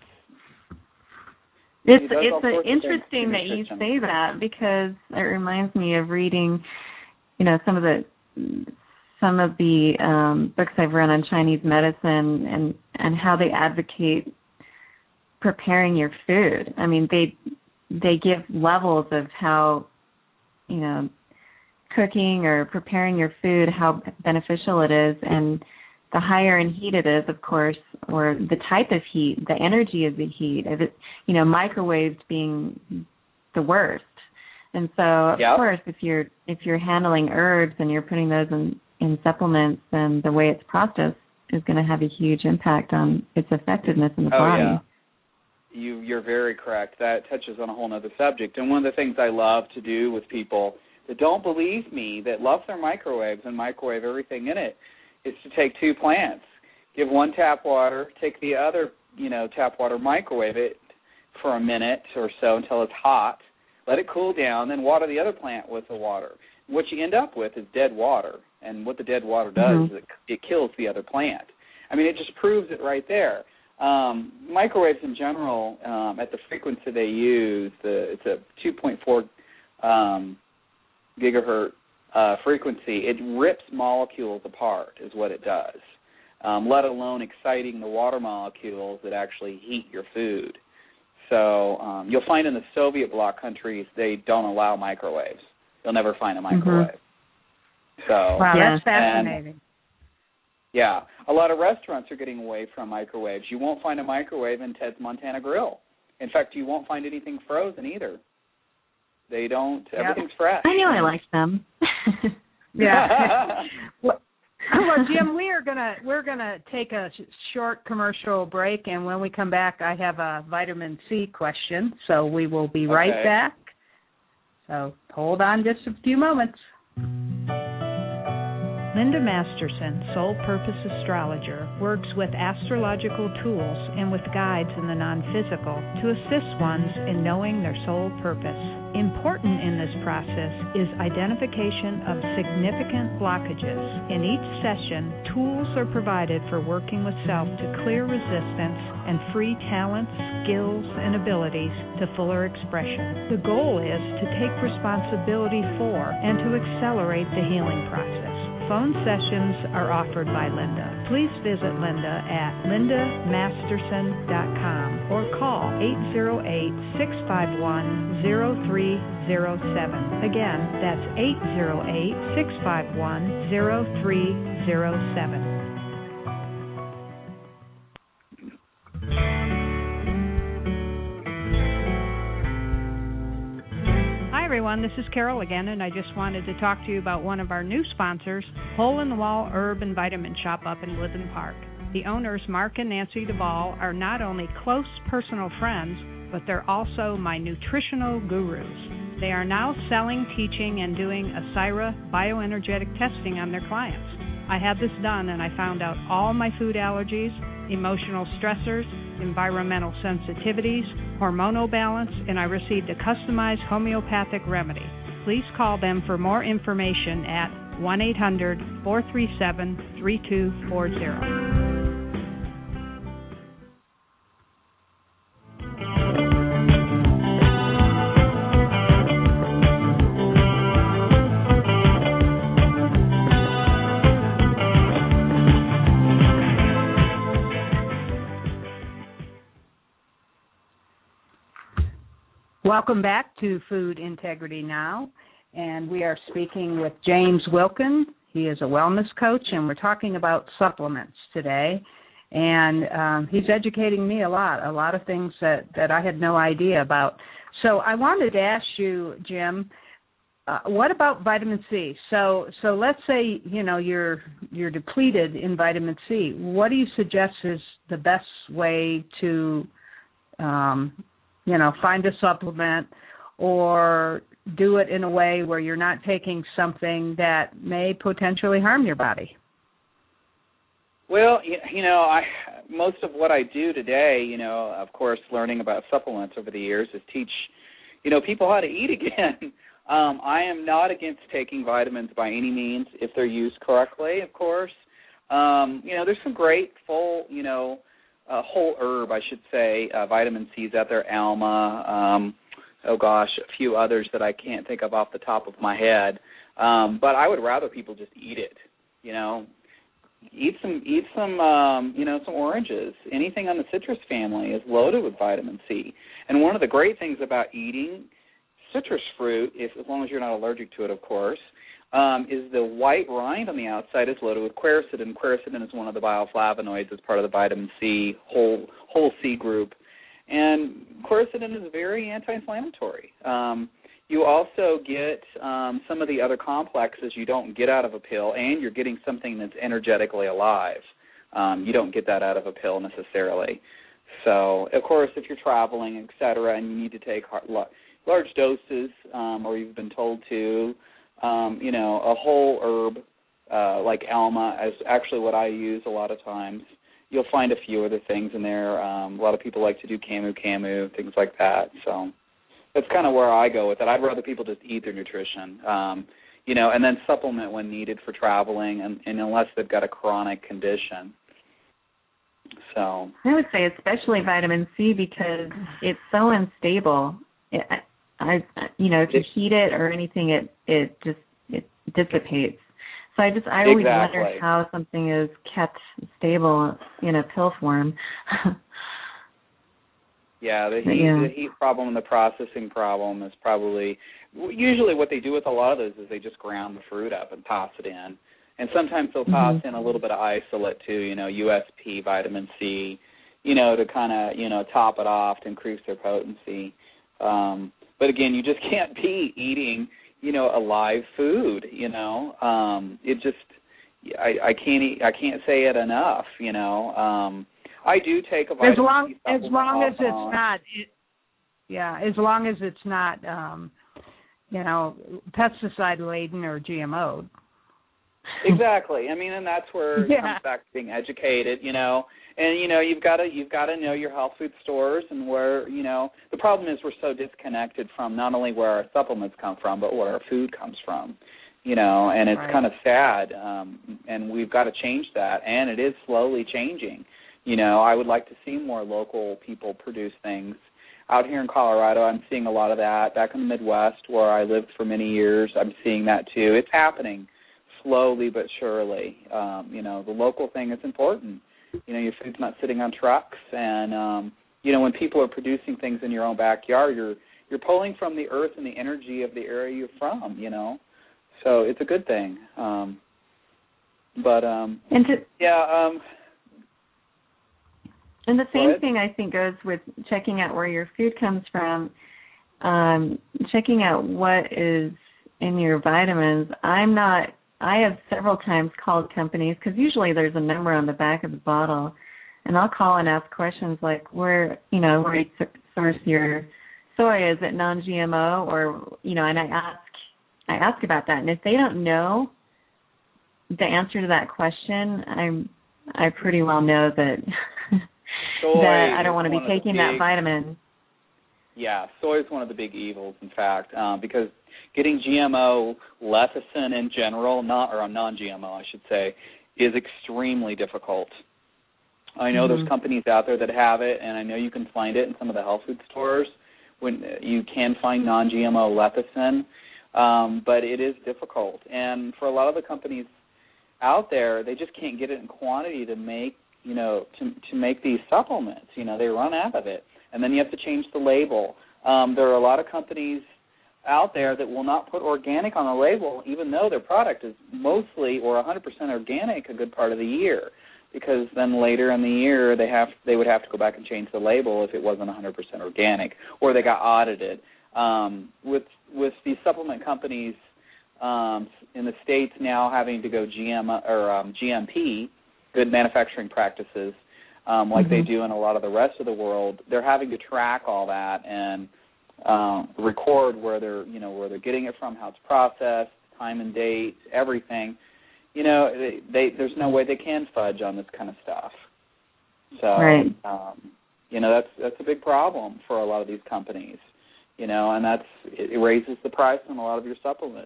interesting that you say that, because it reminds me of reading, you know, some of the books I've read on Chinese medicine and how they advocate preparing your food. I mean, they give levels of how, you know, cooking or preparing your food, how beneficial it is, and the higher in heat it is, of course, or the type of heat, the energy of the heat, you know, microwaves being the worst. And so, of course, if you're handling herbs and you're putting those in supplements, then the way it's processed is going to have a huge impact on its effectiveness in the body. Yeah. You're very correct. That touches on a whole other subject. And one of the things I love to do with people that don't believe me, that love their microwaves and microwave everything in it, is to take two plants, give one tap water, take the other, you know, tap water, microwave it for a minute or so until it's hot, let it cool down, then water the other plant with the water. What you end up with is dead water, and what the dead water does is it kills the other plant. I mean, it just proves it right there. Microwaves in general, at the frequency they use, it's a 2.4 gigahertz frequency. It rips molecules apart is what it does, let alone exciting the water molecules that actually heat your food. So you'll find in the Soviet bloc countries they don't allow microwaves. You'll never find a microwave. So wow, that's fascinating. Yeah, a lot of restaurants are getting away from microwaves. You won't find a microwave in Ted's Montana Grill. In fact, you won't find anything frozen either. They don't. Yep. Everything's fresh. I knew I liked them. Yeah. Well, Jim, we're gonna take a short commercial break, and when we come back, I have a vitamin C question. So we will be right back. So hold on just a few moments. Linda Masterson, Soul Purpose Astrologer, works with astrological tools and with guides in the non-physical to assist ones in knowing their soul purpose. Important in this process is identification of significant blockages. In each session, tools are provided for working with self to clear resistance and free talents, skills, and abilities to fuller expression. The goal is to take responsibility for and to accelerate the healing process. Phone sessions are offered by Linda. Please visit Linda at lindamasterson.com or call 808-651-0307. Again, that's 808-651-0307. Everyone, this is Carol again, and I just wanted to talk to you about one of our new sponsors, Hole in the Wall Herb and Vitamin Shop up in Woodland Park. The owners, Mark and Nancy Duvall, are not only close personal friends, but they're also my nutritional gurus. They are now selling, teaching, and doing Asyra bioenergetic testing on their clients. I had this done, and I found out all my food allergies, emotional stressors, environmental sensitivities, hormonal balance, and I received a customized homeopathic remedy. Please call them for more information at 1-800-437-3240. Welcome back to Food Integrity Now, and we are speaking with James Wilkin. He is a wellness coach, and we're talking about supplements today. And he's educating me a lot of things that I had no idea about. So I wanted to ask you, Jim, what about vitamin C? So let's say you're depleted in vitamin C. What do you suggest is the best way to find a supplement or do it in a way where you're not taking something that may potentially harm your body? Well, most of what I do today, of course, learning about supplements over the years is teach, people how to eat again. I am not against taking vitamins by any means if they're used correctly, of course. There's some great full, whole herb, I should say, vitamin C's out there, Alma, a few others that I can't think of off the top of my head. But I would rather people just eat it, Eat some oranges. Anything on the citrus family is loaded with vitamin C. And one of the great things about eating citrus fruit, as long as you're not allergic to it, of course, is the white rind on the outside is loaded with quercetin. Quercetin is one of the bioflavonoids as part of the vitamin C whole C group. And quercetin is very anti-inflammatory. You also get some of the other complexes you don't get out of a pill, and you're getting something that's energetically alive. You don't get that out of a pill necessarily. So, of course, if you're traveling, et cetera, and you need to take large doses, or you've been told to, a whole herb like Alma is actually what I use a lot of times. You'll find a few other things in there. A lot of people like to do camu, things like that. So, that's kind of where I go with it. I'd rather people just eat their nutrition, and then supplement when needed for traveling, and unless they've got a chronic condition. So I would say especially vitamin C because it's so unstable. If you heat it or anything, it dissipates. So I always wonder how something is kept stable in a pill form. Yeah, the heat problem and the processing problem is probably usually what they do with a lot of those is they just ground the fruit up and toss it in. And sometimes they'll toss in a little bit of isolate too, USP, vitamin C, to kind of, top it off to increase their potency. But again, you just can't be eating, a live food, it just, I can't say it enough, I do take a vitamin C supplement. As long as it's not, pesticide laden or GMO'd. Exactly. I mean, and that's where it comes back to being educated, and you've got to know your health food stores and where, the problem is we're so disconnected from not only where our supplements come from, but where our food comes from, and it's kind of sad, and we've got to change that, and it is slowly changing. I would like to see more local people produce things. Out here in Colorado, I'm seeing a lot of that. Back in the Midwest, where I lived for many years, I'm seeing that too. It's happening slowly but surely. The local thing is important. Your food's not sitting on trucks, and when people are producing things in your own backyard, you're pulling from the earth and the energy of the area you're from. So it's a good thing. And the same thing, I think, goes with checking out where your food comes from, checking out what is in your vitamins. I have several times called companies, because usually there's a number on the back of the bottle, and I'll call and ask questions like, where you source your soy, is it non-GMO, or, and I ask about that. And if they don't know the answer to that question, I pretty well know that that I don't want to be taking that vitamin. Yeah, soy is one of the big evils, in fact, because getting GMO lecithin in general, non-GMO, I should say, is extremely difficult. I know there's companies out there that have it, and I know you can find it in some of the health food stores when you can find non-GMO lecithin, but it is difficult. And for a lot of the companies out there, they just can't get it in quantity to make, to make these supplements. They run out of it. And then you have to change the label. There are a lot of companies out there that will not put organic on the label, even though their product is mostly or 100% organic a good part of the year, because then later in the year they would have to go back and change the label if it wasn't 100% organic, or they got audited. With these supplement companies in the States now having to go GMP, good manufacturing practices, like they do in a lot of the rest of the world, they're having to track all that and record where they're getting it from, how it's processed, time and date, everything. There's no way they can fudge on this kind of stuff. So, that's a big problem for a lot of these companies. And it raises the price on a lot of your supplements.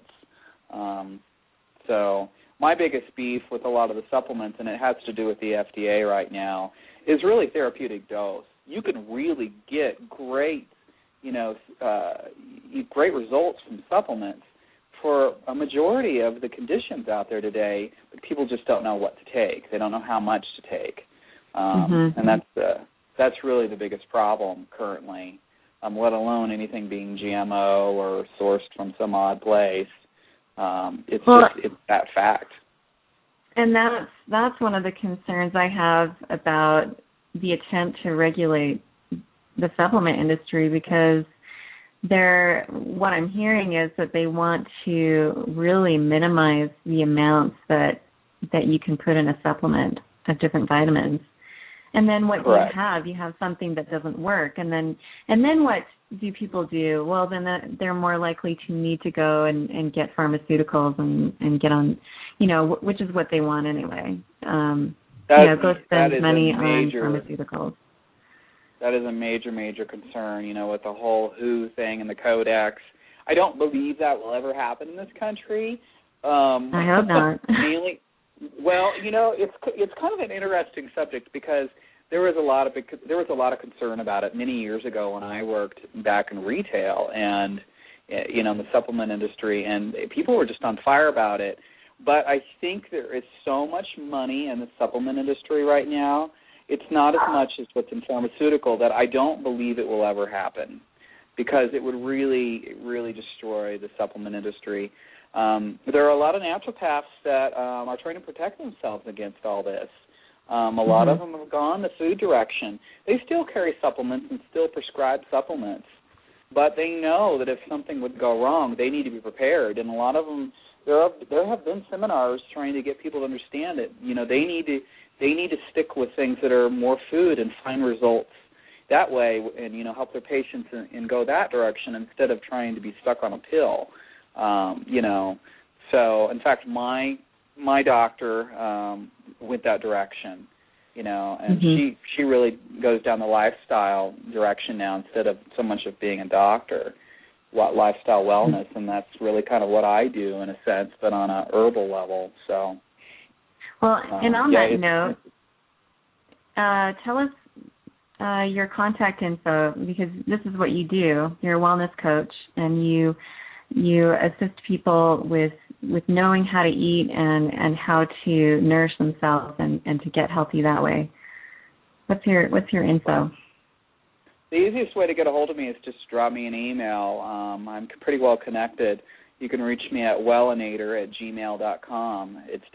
So my biggest beef with a lot of the supplements, and it has to do with the FDA right now, is really therapeutic dose. You can really get great, great results from supplements for a majority of the conditions out there today, but people just don't know what to take. They don't know how much to take, and that's really the biggest problem currently. Let alone anything being GMO or sourced from some odd place. It's that fact. And that's one of the concerns I have about the attempt to regulate the supplement industry, because what I'm hearing is that they want to really minimize the amounts that you can put in a supplement of different vitamins. And then what you have something that doesn't work. And then what do people do? Well, then they're more likely to need to go and get pharmaceuticals and get on, which is what they want anyway. Go spend money on pharmaceuticals. That is a major, major concern, you know, with the whole WHO thing and the Codex. I don't believe that will ever happen in this country. I hope not. Mainly, well, you know, it's kind of an interesting subject because there was a lot of concern about it many years ago when I worked back in retail and, you know, in the supplement industry, and people were just on fire about it. But I think there is so much money in the supplement industry right now. It's not as much as what's in pharmaceutical that I don't believe it will ever happen, because it would really, really destroy the supplement industry. There are a lot of naturopaths that are trying to protect themselves against all this. A lot of them have gone the food direction. They still carry supplements and still prescribe supplements, but they know that if something would go wrong, they need to be prepared. And a lot of them, there have been seminars trying to get people to understand it. You know, they need to stick with things that are more food and find results that way, and, you know, help their patients and go that direction instead of trying to be stuck on a pill. You know, so in fact, my doctor went that direction, you know, and she really goes down the lifestyle direction now instead of so much of being a doctor, lifestyle wellness, and that's really kind of what I do in a sense, but on a herbal level. So, well, and on that note, tell us your contact info, because this is what you do. You're a wellness coach, and you assist people with knowing how to eat and how to nourish themselves and to get healthy that way. What's your info? The easiest way to get a hold of me is just drop me an email. I'm pretty well connected. You can reach me at wellinator@gmail.com. It's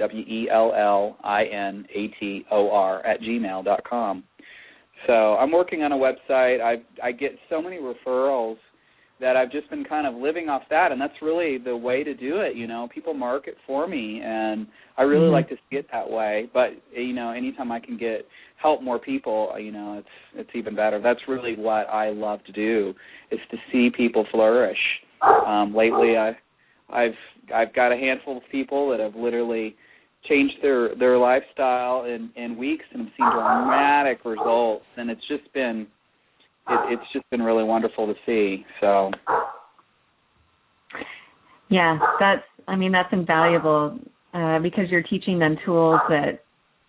WELLINATOR@gmail.com. So I'm working on a website. I get so many referrals that I've just been kind of living off that, and that's really the way to do it. You know, people market for me, and I really like to see it that way. But, you know, anytime I can help more people, you know, it's even better. That's really what I love to do, is to see people flourish. Lately, I've got a handful of people that have literally changed their lifestyle in weeks and have seen dramatic results, and it's just been really wonderful to see. So, yeah, that's invaluable because you're teaching them tools that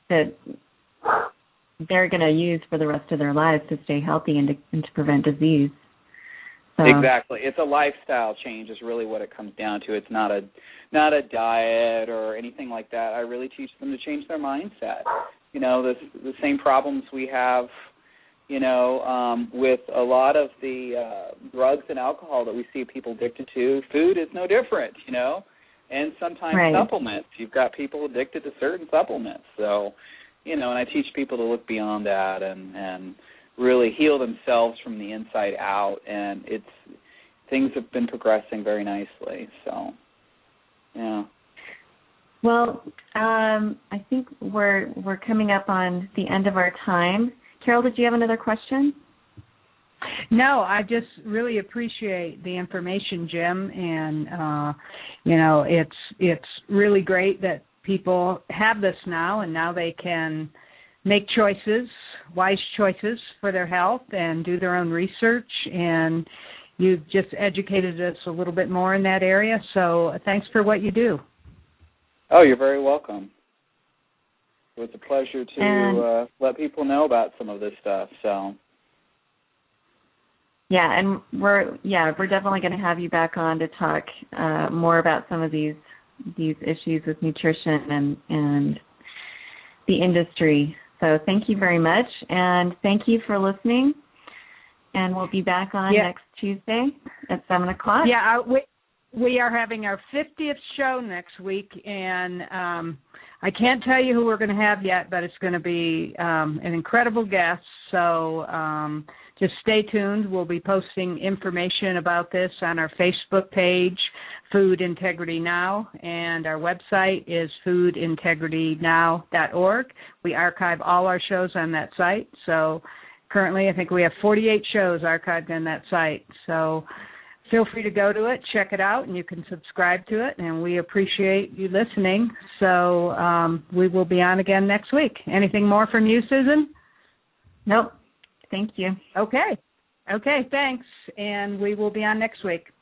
they're going to use for the rest of their lives to stay healthy and to prevent disease. So. Exactly, it's a lifestyle change is really what it comes down to. It's not a diet or anything like that. I really teach them to change their mindset. You know, the same problems we have, you know, with a lot of the drugs and alcohol that we see people addicted to, food is no different, you know, and sometimes supplements. You've got people addicted to certain supplements. So, you know, and I teach people to look beyond that and really heal themselves from the inside out, and things have been progressing very nicely. So, yeah. Well, I think we're coming up on the end of our time. Carol, did you have another question? No, I just really appreciate the information, Jim, and you know, it's really great that people have this now, and now they can make wise choices for their health and do their own research, and you've just educated us a little bit more in that area, so thanks for what you do. Oh, you're very welcome. It was a pleasure to let people know about some of this stuff. So, yeah, and we're definitely going to have you back on to talk more about some of these issues with nutrition and the industry. So, thank you very much, and thank you for listening. And we'll be back on next Tuesday at 7:00. Yeah, we are having our 50th show next week, and I can't tell you who we're going to have yet, but it's going to be an incredible guest. So just stay tuned. We'll be posting information about this on our Facebook page, Food Integrity Now, and our website is foodintegritynow.org. We archive all our shows on that site. So currently I think we have 48 shows archived on that site. So feel free to go to it, check it out, and you can subscribe to it, and we appreciate you listening. So we will be on again next week. Anything more from you, Susan? Nope. Thank you. Okay, thanks. And we will be on next week.